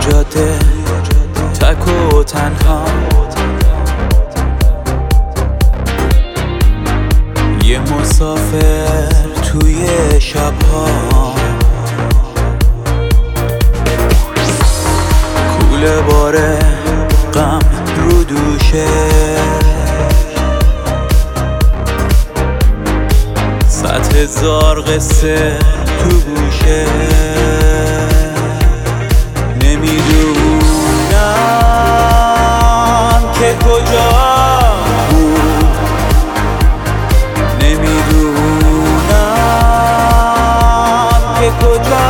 جاده تک و تنها، یه مسافر توی شبها، کوله باره غم رو دوشه، 100,000 قصه تو گوشه. نمیدونم که کجا بود، نمیدونم که کجا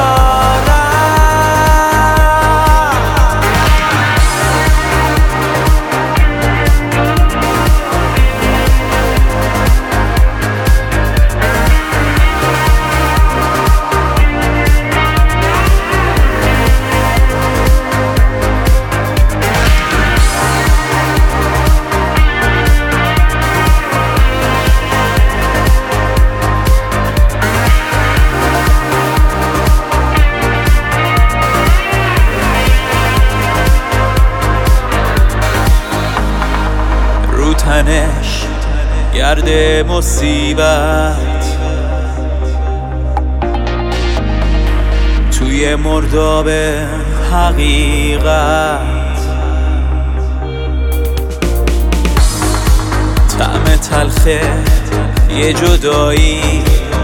تنش گرد مصیبت، توی مرداب حقیقت، طعم تلخه یه جدایی،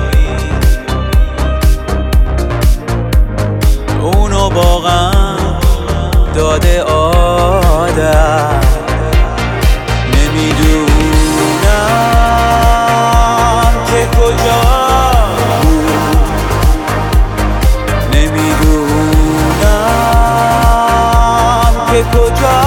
اونو واقعا داده عادت. نمیدونم که کجا بود، نمیدونم که کجا